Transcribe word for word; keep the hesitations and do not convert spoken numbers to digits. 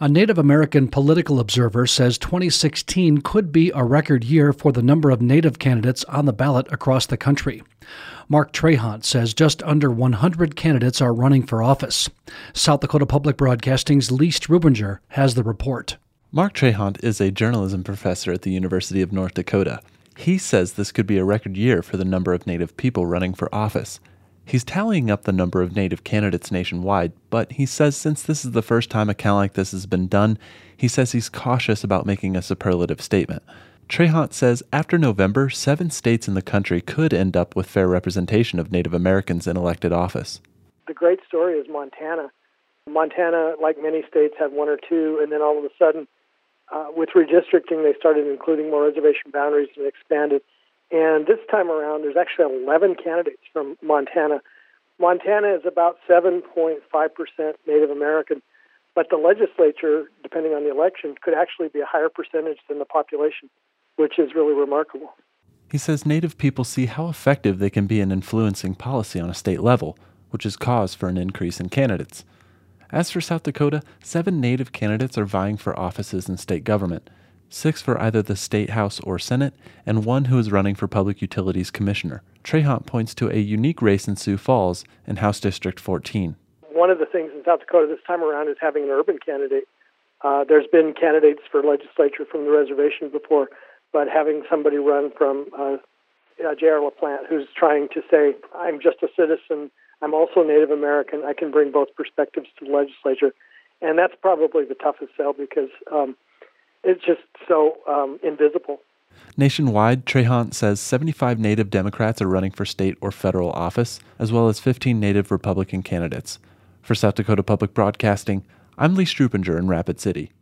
A Native American political observer says twenty sixteen could be a record year for the number of Native candidates on the ballot across the country. Mark Trahant says just under one hundred candidates are running for office. South Dakota Public Broadcasting's Lee Strubinger has the report. Mark Trahant is a journalism professor at the University of North Dakota. He says this could be a record year for the number of Native people running for office. He's tallying up the number of Native candidates nationwide, but he says since this is the first time a count like this has been done, he says he's cautious about making a superlative statement. Trahant says after November, seven states in the country could end up with fair representation of Native Americans in elected office. The great story is Montana. Montana, like many states, had one or two, and then all of a sudden, uh, with redistricting, they started including more reservation boundaries and expanded. And this time around, there's actually eleven candidates from Montana. Montana is about seven point five percent Native American, but the legislature, depending on the election, could actually be a higher percentage than the population, which is really remarkable. He says Native people see how effective they can be in influencing policy on a state level, which is cause for an increase in candidates. As for South Dakota, seven Native candidates are vying for offices in state government. Six for either the State House or Senate, and one who is running for Public Utilities Commissioner. Trahant points to a unique race in Sioux Falls in House District fourteen. One of the things in South Dakota this time around is having an urban candidate. Uh, there's been candidates for legislature from the reservation before, but having somebody run from uh, uh, J R LaPlante, who's trying to say, I'm just a citizen, I'm also Native American, I can bring both perspectives to the legislature. And that's probably the toughest sell because um, it's just so um, invisible. Nationwide, Trahant says seventy-five Native Democrats are running for state or federal office, as well as fifteen Native Republican candidates. For South Dakota Public Broadcasting, I'm Lee Strubinger in Rapid City.